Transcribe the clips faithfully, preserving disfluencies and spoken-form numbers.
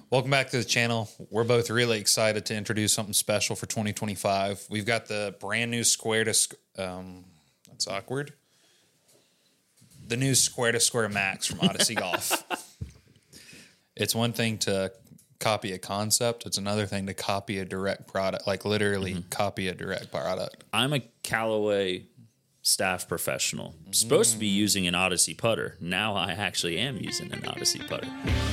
Welcome back to the channel. We're both really excited to introduce something special for twenty twenty-five. We've got the brand new Square to Square. Um, that's awkward. The new Square to Square Max from Odyssey Golf. It's one thing to copy a concept. It's another thing to copy a direct product, like literally mm-hmm. copy a direct product. I'm a Callaway staff professional. I'm supposed mm. to be using an Odyssey putter. Now I actually am using an Odyssey putter.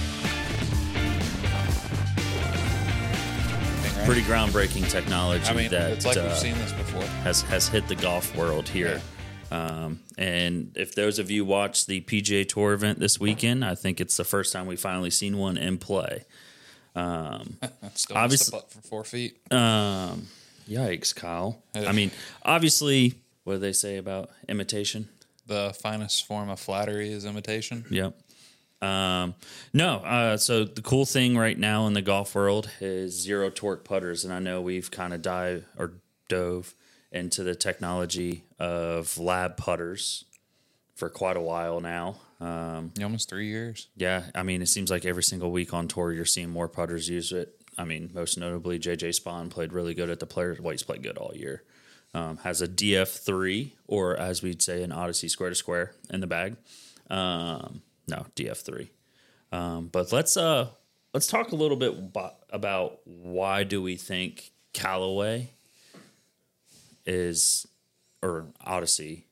Right? Pretty groundbreaking technology. I mean, that it's like uh, we've seen this before. Has has hit the golf world here. Yeah. Um, and if those of you watched the P G A Tour event this weekend, I think it's the first time we finally seen one in play. Um, Still obviously, up for four feet. Um, yikes, Kyle. I mean, obviously, what do they say about imitation? The finest form of flattery is imitation. Yep. Um, no, uh, so the cool thing right now in the golf world is zero torque putters, and I know we've kind of dive or dove into the technology of lab putters for quite a while now. Um, almost three years. Yeah, I mean, it seems like every single week on tour you're seeing more putters use it. I mean, most notably, J J Spawn played really good at the Players. Well, he's played good all year. Um, has a D F three, or as we'd say, an Odyssey Square to Square in the bag. Um, no, D F three. Um, but let's uh, let's talk a little bit about, about why do we think Callaway is, or Odyssey,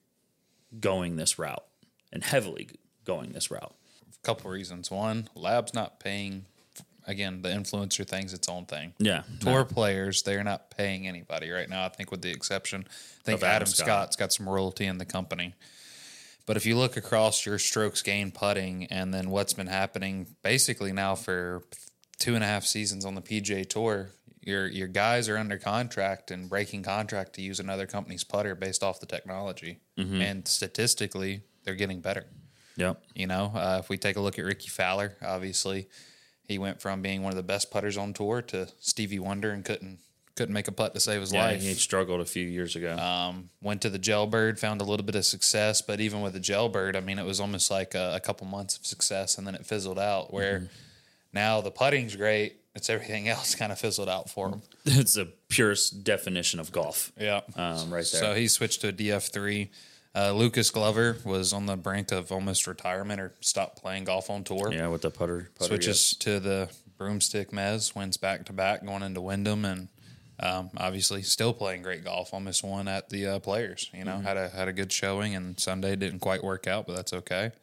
going this route and heavily going this route. A couple of reasons. One, Lab's not paying. Again, the influencer thing's its own thing. Yeah. Tour no. players, they're not paying anybody right now, I think, with the exception. I think of Adam, Adam Scott. Scott's got some royalty in the company. But if you look across your strokes gained putting and then what's been happening basically now for two and a half seasons on the P G A Tour, your your guys are under contract and breaking contract to use another company's putter based off the technology. Mm-hmm. And statistically, they're getting better. Yep. You know, uh, if we take a look at Ricky Fowler, obviously, he went from being one of the best putters on tour to Stevie Wonder and couldn't couldn't make a putt to save his yeah, life. He struggled a few years ago. Um, went to the Jailbird, found a little bit of success, but even with the Jailbird, I mean, it was almost like a, a couple months of success, and then it fizzled out. Where mm-hmm. now the putting's great, it's everything else kind of fizzled out for him. It's the purest definition of golf. Yeah, um, right there. So he switched to a D F three. Uh, Lucas Glover was on the brink of almost retirement or stopped playing golf on tour. Yeah, with the putter. putter Switches yes. to the broomstick Mez, wins back to back going into Wyndham, and um, obviously still playing great golf. Almost won at the uh, Players. You know, mm-hmm. had a had a good showing, and Sunday didn't quite work out, but that's okay.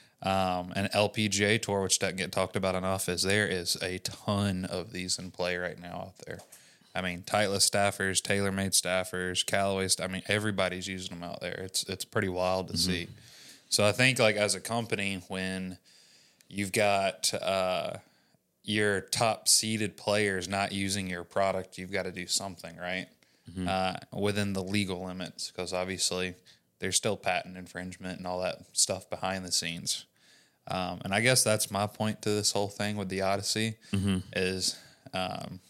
Um, and L P G A Tour, which doesn't get talked about enough, is there is a ton of these in play right now out there. I mean, Titleist staffers, TaylorMade staffers, Callaway. I mean, everybody's using them out there. It's it's pretty wild to mm-hmm. see. So I think, like, as a company, when you've got uh, your top seeded players not using your product, you've got to do something, right? Mm-hmm. Uh, within the legal limits, because obviously there's still patent infringement and all that stuff behind the scenes. Um, and I guess that's my point to this whole thing with the Odyssey mm-hmm. is. Um,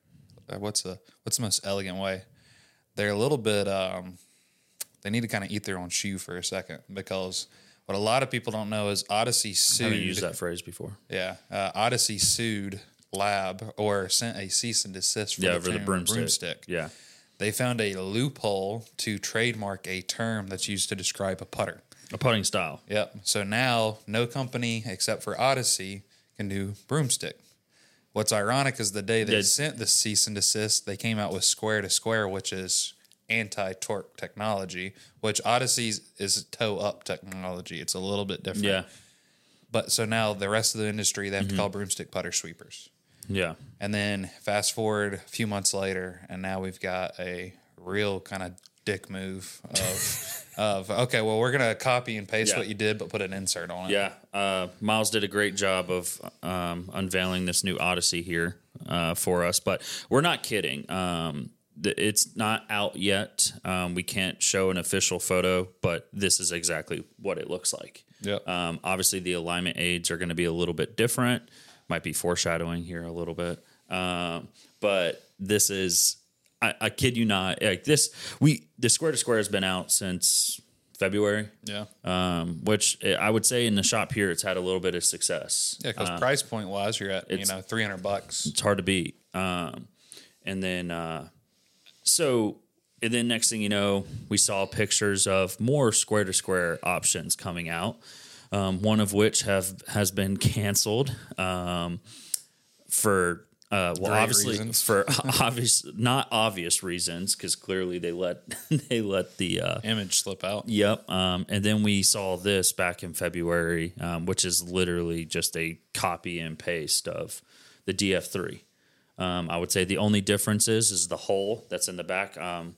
What's the what's the most elegant way? They're a little bit. Um, they need to kind of eat their own shoe for a second, because what a lot of people don't know is Odyssey sued. I haven't used that phrase before. Yeah, uh, Odyssey sued Lab or sent a cease and desist for, yeah, the, for the broomstick. broomstick. Yeah, they found a loophole to trademark a term that's used to describe a putter, a putting style. Yep. So now no company except for Odyssey can do broomstick. What's ironic is the day they Did. sent the cease and desist, they came out with Square to Square, which is anti-torque technology, which Odyssey's is toe-up technology. It's a little bit different. Yeah. But so now the rest of the industry, they have mm-hmm. to call broomstick putter sweepers. Yeah. And then fast forward a few months later, and now we've got a real kind of dick move of, of okay, well, we're going to copy and paste yeah. what you did, but put an insert on it. Yeah. Uh, Miles did a great job of um, unveiling this new Odyssey here uh, for us, but we're not kidding. Um, th- it's not out yet. Um, we can't show an official photo, but this is exactly what it looks like. Yep. Um, obviously, the alignment aids are going to be a little bit different. Might be foreshadowing here a little bit. Um, but this is... I, I kid you not, like this, we the Square to Square has been out since February. Yeah. Um, which I would say in the shop here, it's had a little bit of success. Yeah, because uh, price point wise, you're at you know three hundred bucks. It's hard to beat. Um, and then uh, so and then next thing you know, we saw pictures of more square to square options coming out. Um, one of which have has been canceled um, for. Uh, well, Great obviously, reasons. for obvious, not obvious reasons, because clearly they let they let the uh, image slip out. Yep. Um, and then we saw this back in February, um, which is literally just a copy and paste of the D F three. Um, I would say the only difference is is the hole that's in the back um,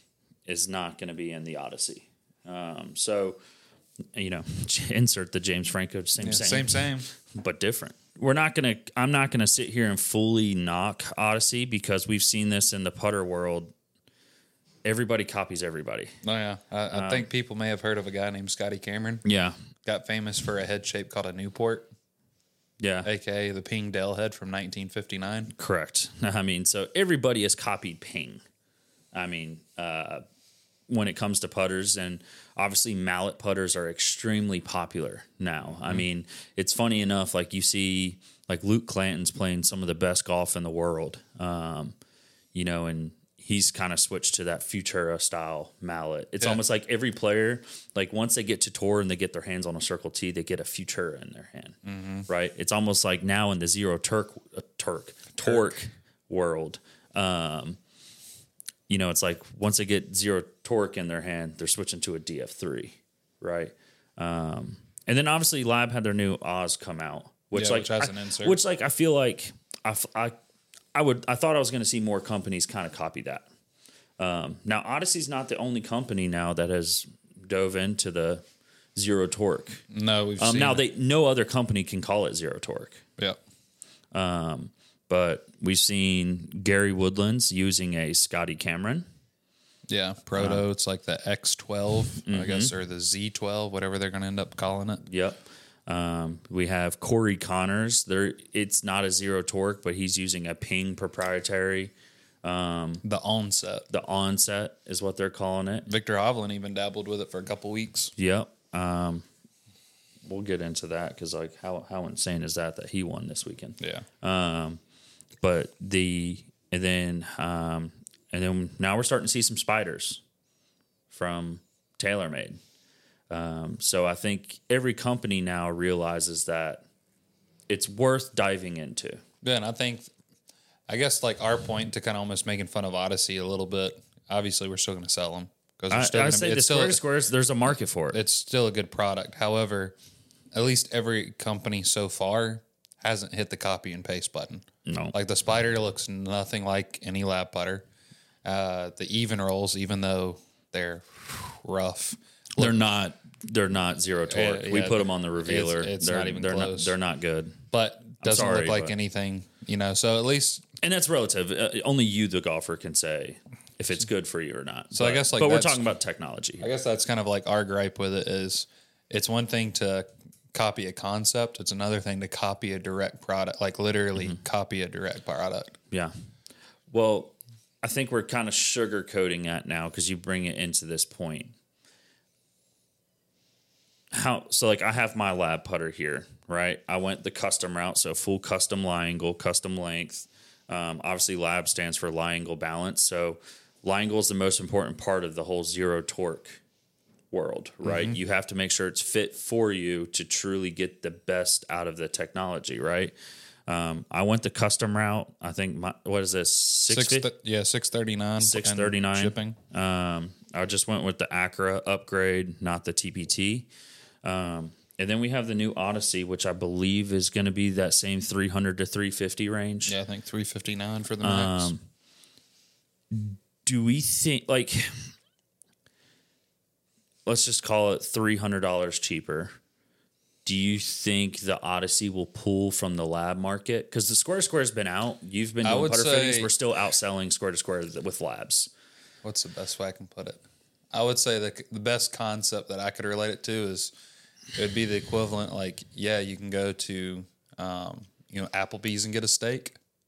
is not going to be in the Odyssey. Um, so, you know, insert the James Franco same Yeah, same same same, but different. We're not gonna. I'm not gonna sit here and fully knock Odyssey because we've seen this in the putter world. Everybody copies everybody. Oh yeah, I, I Um, think people may have heard of a guy named Scotty Cameron. Yeah, Got famous for a head shape called a Newport, yeah, aka the Ping Dell head from nineteen fifty-nine. correct. I mean, so everybody has copied Ping. I mean, uh, when it comes to putters, and obviously mallet putters are extremely popular now. Mm-hmm. I mean, it's funny enough, like you see, like Luke Clanton's playing some of the best golf in the world, um, you know, and he's kind of switched to that Futura style mallet. It's yeah. almost like every player, like once they get to tour and they get their hands on a Circle T, they get a Futura in their hand, mm-hmm. right? It's almost like now in the zero Turk, uh, Turk, torque world, um, you know, it's like once they get zero torque in their hand, they're switching to a D F three, right? Um, and then obviously Lab had their new Oz come out, which Yeah, like which has I, an insert. which like I feel like I, I, I would I thought I was going to see more companies kind of copy that. Um, now Odyssey's not the only company now that has dove into the zero torque. No, we've Um, seen now it. they no other company can call it zero torque. Yeah. Um, but we've seen Gary Woodlands using a Scotty Cameron. Yeah, Proto. Uh, it's like the X twelve, mm-hmm. I guess, or the Z twelve, whatever they're going to end up calling it. Yep. Um, we have Corey Connors. There, it's not a zero torque, but he's using a Ping proprietary. Um, the onset. The onset is what they're calling it. Victor Hovland even dabbled with it for a couple weeks. Yep. Um, we'll get into that because, like, how how insane is that that he won this weekend? Yeah. Um, but the and then um, and then now we're starting to see some spiders from TaylorMade. Um, so I think every company now realizes that it's worth diving into. Yeah, and I think, I guess, like our point to kind of almost making fun of Odyssey a little bit. Obviously, we're still going to sell them because I, still I gonna say be, the it's square still, squares. There's a market for it. It's still a good product. However, at least every company so far hasn't hit the copy and paste button. No, like the Spider looks nothing like any lab putter. Uh, the even rolls, even though they're rough. They're not. They're not zero torque. Yeah, we yeah, put them on the revealer. It's, it's they're not even they're close. not. They're not good. But doesn't sorry, look like but- anything, you know. So at least, And that's relative. Uh, only you, the golfer, can say if it's good for you or not. So but, I guess, like, but we're that's- talking about technology. I guess that's kind of like our gripe with it is, it's one thing to copy a concept. It's another thing to copy a direct product, like literally Mm-hmm. copy a direct product. Yeah. Well, I think we're kind of sugarcoating that now because you bring it into this point. How so? Like I have my lab putter here, right? I went the custom route, so full custom lie angle, custom length. Um, obviously, lab stands for lie angle balance. So, lie angle is the most important part of the whole zero torque world, right? Mm-hmm. You have to make sure it's fit for you to truly get the best out of the technology, right? Um, I went the custom route. I think my, what is this? Six, th- yeah, six thirty nine. Six thirty nine shipping. Um, I just went with the Acura upgrade, not the T P T. Um, and then we have the new Odyssey, which I believe is going to be that same three hundred to three fifty range. Yeah, I think three fifty nine for the max. Um, do we think like? Let's just call it three hundred dollars cheaper. Do you think the Odyssey will pull from the lab market? Because the Square to Square has been out. You've been I doing would putter say- fittings. We're still outselling Square to Square with labs. What's the best way I can put it? I would say the the best concept that I could relate it to is it would be the equivalent. Like, yeah, you can go to um, you know Applebee's and get a steak,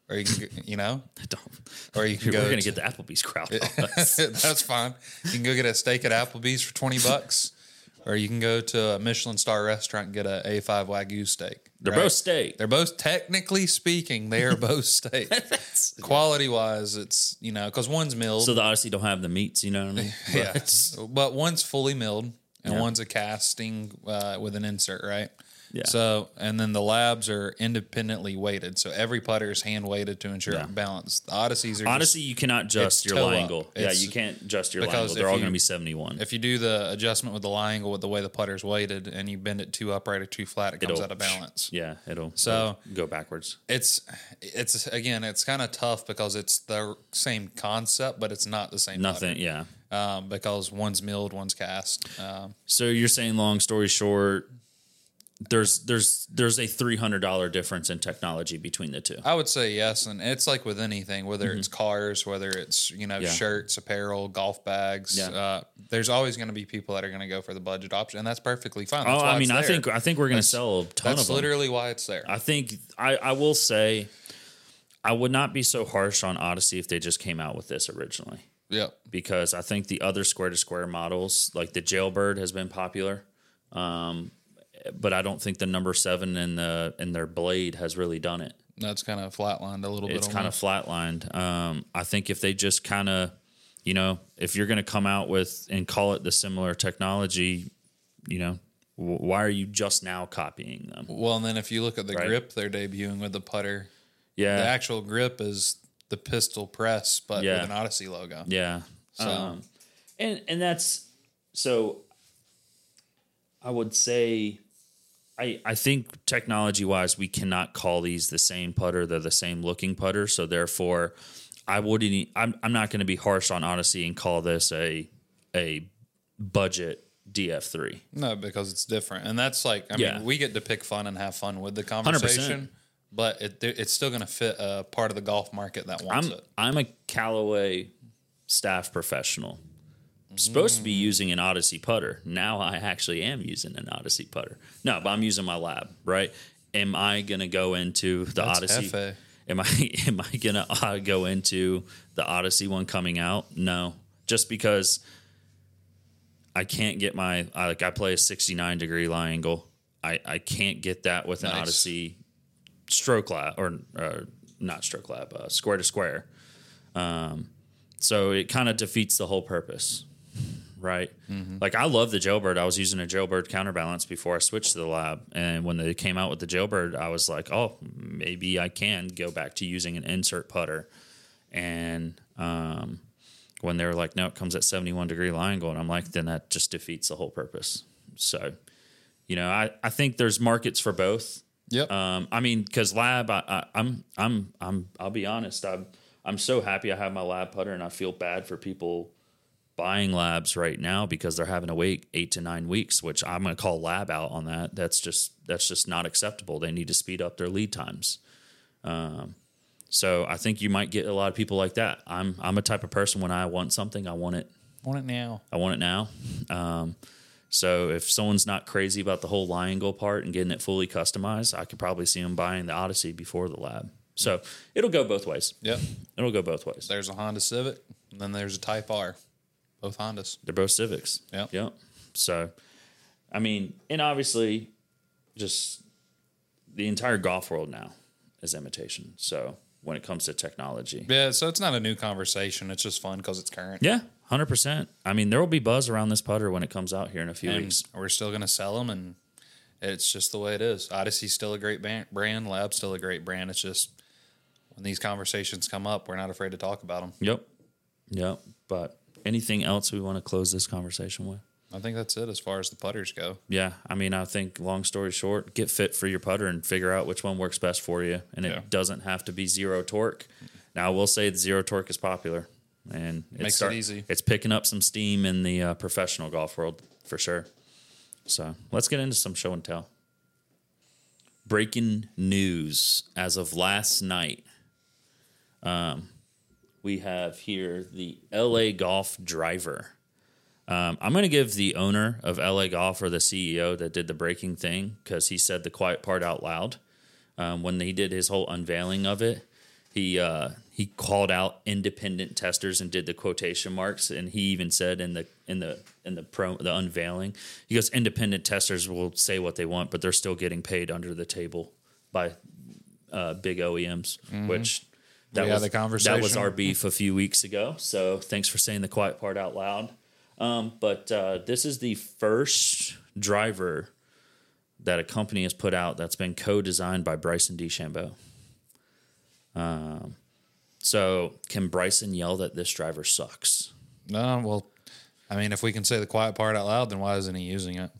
or you can, you know, Don't. or you can We're go. going to to- get the Applebee's crowd on us. That's fine. You can go get a steak at Applebee's for twenty bucks, or you can go to a Michelin star restaurant and get a A five Wagyu steak. They're right? both steak. They're both, technically speaking, they are both steak. Quality wise, it's, you know, because one's milled. So the Odyssey don't have the meats, you know what I mean? But yeah, but one's fully milled and Yeah. one's a casting uh, with an insert, right? Yeah. So, and then the labs are independently weighted. So every putter is hand weighted to ensure Yeah. balance. The Odysseys are Honestly, just, you cannot adjust it's your toe lie up. angle. Yeah, It's- you can't adjust your lie because angle. They're if all you- going to be seventy-one. if you do the adjustment with the lie angle with the way the putter's weighted and you bend it too upright or too flat, it comes It'll- out of balance. Yeah, it'll, So- it'll go backwards. It's, it's again, it's kind of tough because it's the same concept, but it's not the same. Nothing, yeah. putter, um, because one's milled, one's cast. Um, So you're saying, long story short, there's there's there's a three hundred dollars difference in technology between the two. I would say yes, and it's like with anything, whether it's cars, whether it's you know Mm-hmm. Yeah. shirts, apparel, golf bags. Yeah. Uh, there's always going to be people that are going to go for the budget option, and that's perfectly fine. Oh, That's why I mean, it's I there. think I think we're going to That's- sell a ton that's of them. literally why it's there. I think I, I will say I would not be so harsh on Odyssey if they just came out with this originally, Yep. because I think the other square to square models, like the Jailbird, has been popular, um, but I don't think the number seven and the and their Blade has really done it. That's kind of flatlined a little bit. It's on kind of that. flatlined. Um, I think if they just kind of, you know, if you're going to come out with and call it the similar technology, you know, w- why are you just now copying them? Well, and then if you look at the Right. grip they're debuting with the putter, Yeah, the actual grip is the pistol press, but Yeah. with an Odyssey logo. yeah. So- Um, and and that's so. I would say, I I think technology wise, we cannot call these the same putter. They're the same looking putter, so therefore, I wouldn't. e- I'm I'm not going to be harsh on Odyssey and call this a a budget D F three. No, because it's different, and that's like I Yeah. mean, we get to pick fun and have fun with the one hundred percent. conversation, but it it's still going to fit a part of the golf market that wants I'm it. I'm a Callaway staff professional. I'm supposed to be using an Odyssey putter. Now I actually am using an Odyssey putter. No, but I'm using my lab, right? Am I going to go into the That's Odyssey? F A. Am I am I going to uh, go into the Odyssey one coming out? No. Just because I can't get my I, like I play a sixty-nine degree lie angle. I I can't get that with an Nice. Odyssey stroke lab or uh, not stroke lab, uh, square to square. Um, so it kind of defeats the whole purpose, right? Like I love the Jailbird. I was using a Jailbird counterbalance before I switched to the lab, and when they came out with the Jailbird, I was like, oh, maybe I can go back to using an insert putter. And um, when they were like, no, it comes at seventy-one degree lie angle, and I'm like, then that just defeats the whole purpose. So, you know, I, I think there's markets for both. Yep. Um, I mean, because lab, I, I, I'm, I'm, I'm, I'll be honest. I'm, I'm so happy I have my lab putter, and I feel bad for people buying labs right now because they're having to wait eight to nine weeks, which I'm going to call lab out on that. That's just, that's just not acceptable. They need to speed up their lead times. Um, so I think you might get a lot of people like that. I'm, I'm a type of person when I want something, I want it, Want it now? I want it now. Um, So if someone's not crazy about the whole lie angle part and getting it fully customized, I could probably see them buying the Odyssey before the lab. So it'll go both ways. Yep. It'll go both ways. There's a Honda Civic, and then there's a Type R. Both Hondas. They're both Civics. Yep. Yep. So, I mean, and obviously, just the entire golf world now is imitation. So when it comes to technology, Yeah, so it's not a new conversation. It's just fun because it's current. yeah, one hundred percent. I mean, there will be buzz around this putter when it comes out here in a few And weeks. we're still going to sell them, and it's just the way it is. Odyssey's still a great ban- brand. Lab's still a great brand. It's just when these conversations come up, we're not afraid to talk about them. Yep. Yep. But anything else we want to close this conversation with? I think that's it as far as the putters go. Yeah, I mean, I think long story short, get fit for your putter and figure out which one works best for you. And it Yeah. doesn't have to be zero torque. Now, I will say the zero torque is popular, and it's Makes it easy. It's picking up some steam in the uh, professional golf world for sure. So let's get into some show and tell. Breaking news as of last night. Um, we have here the L A Golf driver. Um, I'm going to give the owner of L A Golf, or the C E O that did the breaking thing, because he said the quiet part out loud um, when he did his whole unveiling of it. he uh, he called out independent testers and did the quotation marks, and he even said in the in the in the pro the unveiling, he goes, independent testers will say what they want, but they're still getting paid under the table by uh, big O E Ms, mm-hmm. which that we was the conversation. That was our beef a few weeks ago. So thanks for saying the quiet part out loud. Um, but uh, this is the first driver that a company has put out that's been co-designed by Bryson DeChambeau. Um, so can Bryson yell that this driver sucks? No, well, I mean, if we can say the quiet part out loud, then why isn't he using it?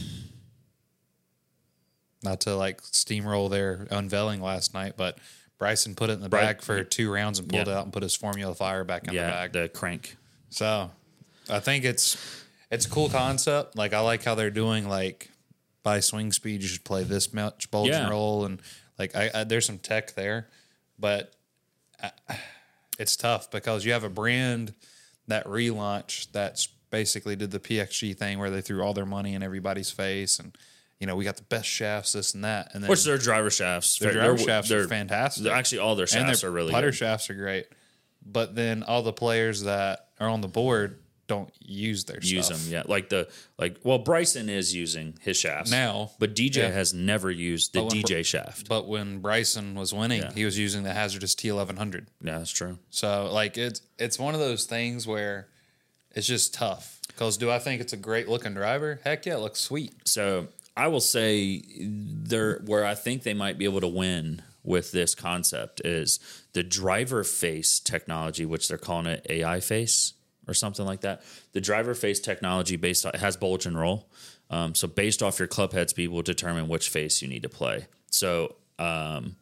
Not to like steamroll their unveiling last night, but Bryson put it in the Bry- bag for two rounds and pulled yeah. it out and put his Formula Fire back in yeah, the bag. the crank. So I think it's it's a cool concept. Like I like how they're doing like by swing speed you should play this much bulge yeah. and roll, and like I, I there's some tech there, but I, it's tough because you have a brand that relaunch that's basically did the P X G thing where they threw all their money in everybody's face and. You know, we got the best shafts, this and that. And then Which their driver shafts. Their driver they're, shafts they're, are fantastic. They're actually, all their shafts and are really putter good. shafts are great. But then all the players that are on the board don't use their use stuff. them, yeah. Like the like. Well, Bryson is using his shafts now, but D J yeah. has never used the D J shaft. But when Bryson was winning, Yeah. he was using the Hazardous T eleven hundred. Yeah, that's true. So like it's it's one of those things where it's just tough. Because do I think it's a great looking driver? Heck yeah, it looks sweet. So I will say there where I think they might be able to win with this concept is the driver face technology, which they're calling it A I face or something like that. The driver face technology based on, it has bulge and roll. Um, so based off your club head speed will determine which face you need to play. So, um,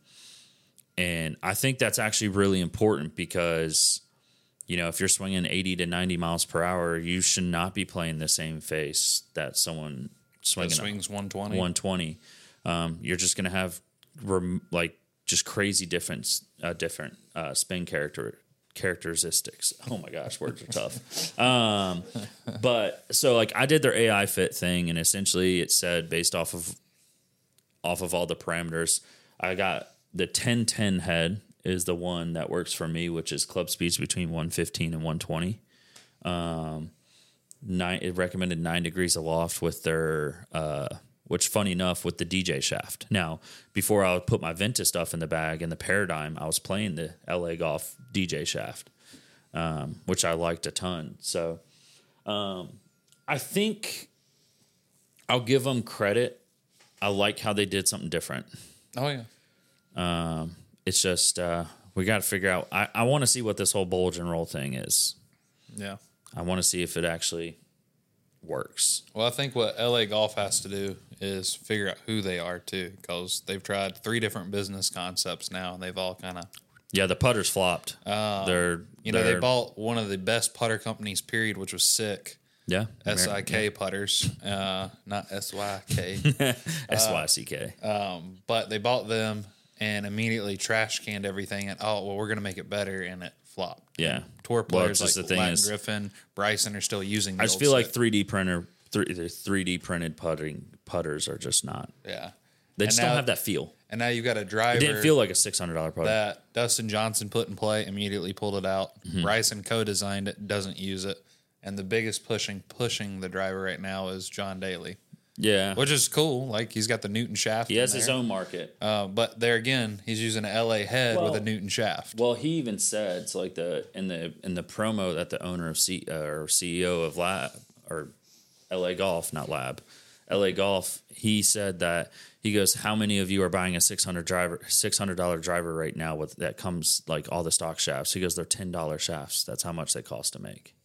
and I think that's actually really important because, you know, if you're swinging eighty to ninety miles per hour, you should not be playing the same face that someone swinging That swings one twenty. one twenty. Um, you're just going to have rem- like just crazy different, uh, different uh, spin character characteristics. Oh my gosh, words are tough. Um, but so like I did their A I fit thing, and essentially it said based off of off of all the parameters, I got the ten ten head is the one that works for me, which is club speeds between one fifteen and one twenty. Um, nine, it recommended nine degrees aloft with their, uh, which funny enough, with the D J shaft. Now, before I would put my Venta stuff in the bag in the Paradigm, I was playing the L A Golf D J shaft, um, which I liked a ton. So um, I think I'll give them credit. I like how they did something different. Oh, yeah. Um, it's just uh, we got to figure out. I, I want to see what this whole bulge and roll thing is. Yeah. I want to see if it actually works. Well, I think what L A Golf has to do is figure out who they are, too, because they've tried three different business concepts now, and they've all kind of... Yeah, the putters flopped. Um, they're you know, they're, they bought one of the best putter companies, period, which was Sick. Yeah. S I K yeah. putters, uh, not S Y K. S Y C K. Uh, um, but they bought them and immediately trash canned everything, and, oh, well, we're going to make it better, and it flopped. Yeah. And tour players well, like the thing Latin is, Griffin, Bryson are still using the I just old feel set. like three D printer, three D printed putting putters are just not. Yeah. They And just now- don't have that feel. And now you've got a driver. It didn't feel like a six hundred dollars putter. that Dustin Johnson put in play, immediately pulled it out. Mm-hmm. Bryson co-designed it, doesn't use it. And the biggest pushing pushing the driver right now is John Daly, Yeah. which is cool. Like, he's got the Newton shaft. He has in his there. own market. Uh, but there again, he's using an L A head Well- with a Newton shaft. Well, he even said it's like the in the in the promo that the owner of C uh, or C E O of Lab or L A Golf, not Lab, L A Golf, he said that he goes, how many of you are buying a six hundred driver six hundred dollar driver right now with that comes like all the stock shafts? He goes, they're ten dollar shafts. That's how much they cost to make.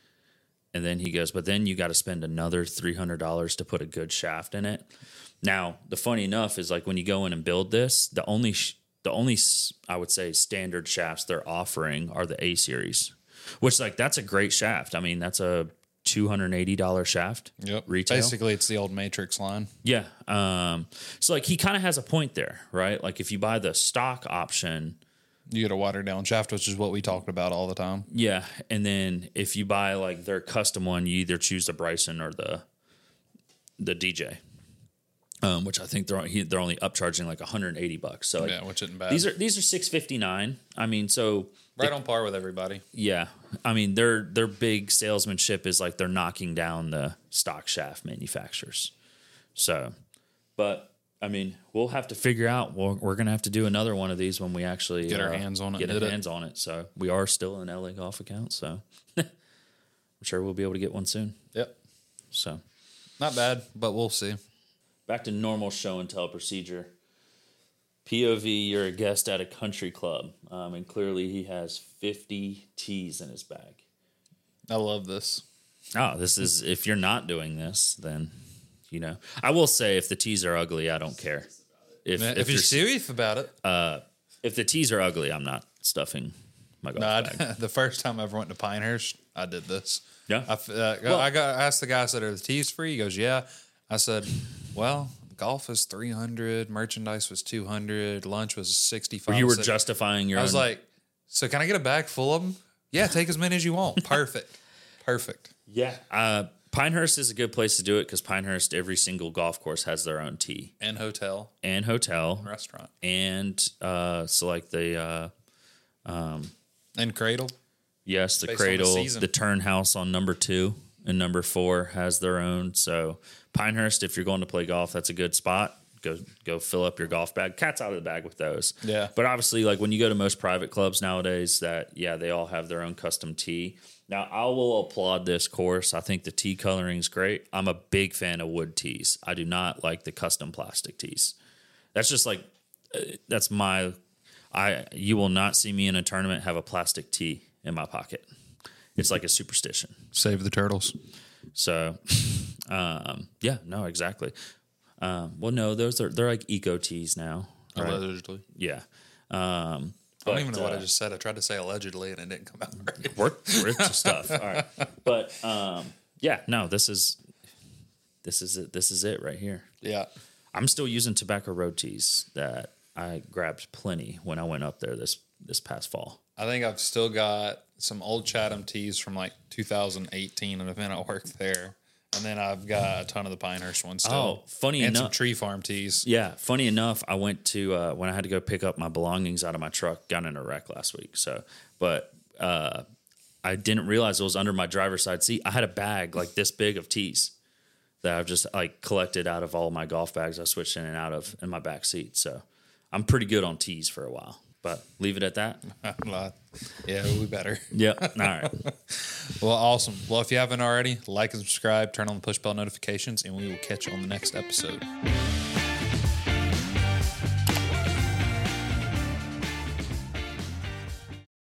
And then he goes, but then you got to spend another three hundred dollars to put a good shaft in it. Now, the funny enough is like when you go in and build this, the only sh- the only I would say standard shafts they're offering are the A series, which like that's a great shaft. I mean, that's a two hundred eighty dollars shaft. Yep. Retail. Basically, it's the old Matrix line. Yeah. Um, so like he kind of has a point there, right? Like if you buy the stock option, You get a watered down shaft, which is what we talked about all the time. yeah, and then if you buy like their custom one, you either choose the Bryson or the the D J. um, which I think they're he, they're only upcharging like one hundred eighty bucks. So like, Yeah, which isn't bad. these are these are six fifty-nine. I mean, so right on par with everybody. yeah, I mean their their big salesmanship is like they're knocking down the stock shaft manufacturers. So, but I mean, we'll have to figure out. We're, we're going to have to do another one of these when we actually Get our uh, hands on it Get and our hit it. hands on it. So we are still an L A Golf account. So I'm sure we'll be able to get one soon. Yep. So Not bad, but we'll see. back to normal show and tell procedure. P O V, you're a guest at a country club, um, and clearly he has fifty tees in his bag. I love this. Oh, this is if you're not doing this, then you know. I will say if the tees are ugly, I don't care. If If, if you're you're serious about it. if the tees are ugly, I'm not stuffing my golf No, I, bag. the first time I ever went to Pinehurst, I did this. Yeah? I, f- uh, I got I asked the guy, I said, "Are the tees free?" He goes, "Yeah." I said, "Well, golf is three hundred, merchandise was two hundred, lunch was sixty-five." You were I said- justifying your I was own. like, "So can I get a bag full of them?" Yeah, take as many as you want. Perfect, perfect. yeah. Uh, Pinehurst is a good place to do it because Pinehurst, every single golf course has their own tee And hotel, and hotel restaurant, and uh, so like the uh, and cradle. yes, the Based on the cradle, the, season. turn house on number two and number four has their own. So Pinehurst, if you're going to play golf, that's a good spot. Go go fill up your golf bag. Cat's out of the bag with those. Yeah. But obviously, like when you go to most private clubs nowadays, that yeah, they all have their own custom tee. Now, I will applaud this course. I think the tee coloring is great. I'm a big fan of wood tees. I do not like the custom plastic tees. That's just like uh, that's my. I you will not see me in a tournament have a plastic tee in my pocket. It's like a superstition. Save the turtles. So, um, yeah, no, exactly. Um, well, no, those are they're like eco tees now. Right? Allegedly. Yeah. Um, I don't but, even know what uh, I just said. I tried to say allegedly, and it didn't come out right. Work rich stuff. All right, but um, yeah, no, this is this is it. This is it right here. Yeah. I'm still using Tobacco Road tees that I grabbed plenty when I went up there this this past fall. I think I've still got some old Chatham tees from like two thousand eighteen, and I've been at work there. And then I've got a ton of the Pinehurst ones still. Oh, funny and some enough- Tree Farm tees. Yeah, funny enough, I went to uh, when I had to go pick up my belongings out of my truck, got in a wreck last week. So, but uh, I didn't realize it was under my driver's side seat. I had a bag like this big of tees that I've just like collected out of all my golf bags I switched in and out of in my back seat. So I'm pretty good on tees for a while. But leave it at that. Yeah, we better. Yeah. All right. Well, awesome. Well, if you haven't already, like and subscribe, turn on the push bell notifications, and we will catch you on the next episode.